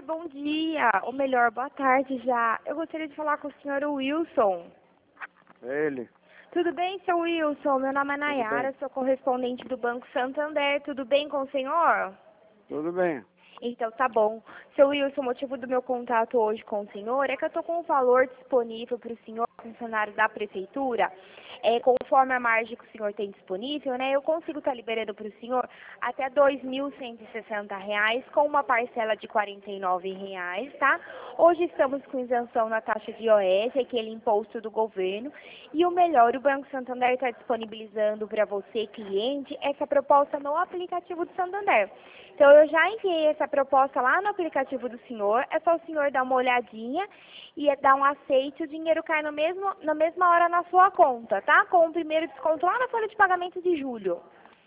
bom dia. Ou melhor, boa tarde já. Eu gostaria de falar com o senhor Wilson. Ele. Tudo bem, seu Wilson? Meu nome é Tudo Nayara, bem. sou correspondente do Banco Santander. Tudo bem com o senhor? Tudo bem. Então, tá bom. Seu Wilson, o motivo do meu contato hoje com o senhor é que eu estou com um valor disponível para o senhor, funcionário da prefeitura, conforme a margem que o senhor tem disponível, né? Eu consigo estar liberando para o senhor até R$ 2.160, com uma parcela de R$ 49, tá? Hoje estamos com isenção na taxa de IOS, aquele imposto do governo, e o melhor, o Banco Santander está disponibilizando para você, cliente, essa proposta no aplicativo do Santander. Então, eu já enviei essa proposta lá no aplicativo do senhor, é só o senhor dar uma olhadinha e dar um aceite, o dinheiro cai na mesma hora na sua conta, tá? Com o primeiro desconto lá na folha de pagamento de julho.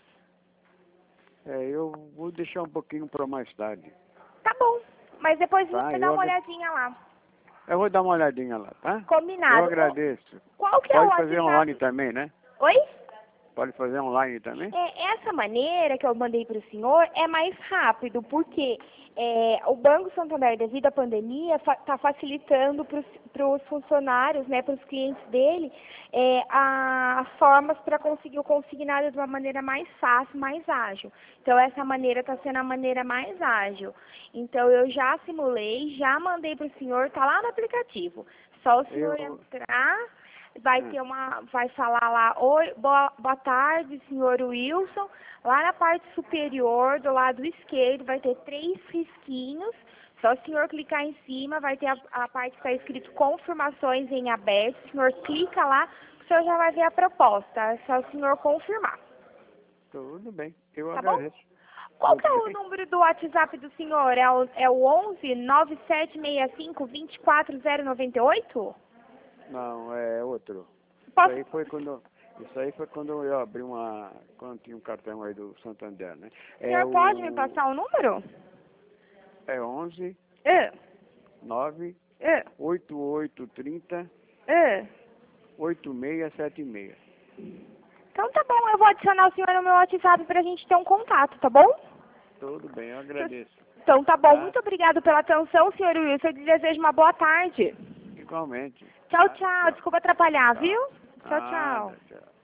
Eu vou deixar um pouquinho para mais tarde. Tá bom, mas depois Tá? você dá uma olhadinha lá. Eu vou dar uma olhadinha lá, tá? Combinado. Eu agradeço. Qual que é o Pode fazer WhatsApp? online também, né? Oi? Pode fazer online também? Essa maneira que eu mandei para o senhor é mais rápido, porque o Banco Santander, devido à pandemia, está facilitando para os funcionários, né, para os clientes dele, as formas para conseguir o consignado de uma maneira mais fácil, mais ágil. Então, essa maneira está sendo a maneira mais ágil. Então, eu já simulei, já mandei para o senhor, está lá no aplicativo. Só o senhor entrar... Vai falar lá, oi, boa tarde, senhor Wilson. Lá na parte superior, do lado esquerdo, vai ter 3 risquinhos. Só o senhor clicar em cima, vai ter a parte que está escrito confirmações em aberto. O senhor clica lá, o senhor já vai ver a proposta. É só o senhor confirmar. Tudo bem, eu Tá bom? agradeço. Qual que é o número do WhatsApp do senhor? É o 11 9765 24098? Não, é outro. Posso... Isso aí foi quando eu abri quando tinha um cartão aí do Santander, né? O senhor pode me passar o número? É 11 9 É. 8830 8676. Então tá bom, eu vou adicionar o senhor no meu WhatsApp pra gente ter um contato, tá bom? Tudo bem, eu agradeço. Então tá bom, Tá? muito obrigado pela atenção, senhor Wilson. Eu te desejo uma boa tarde. Igualmente. Tchau, tchau. Desculpa atrapalhar, viu? Tchau, Nada, tchau. tchau.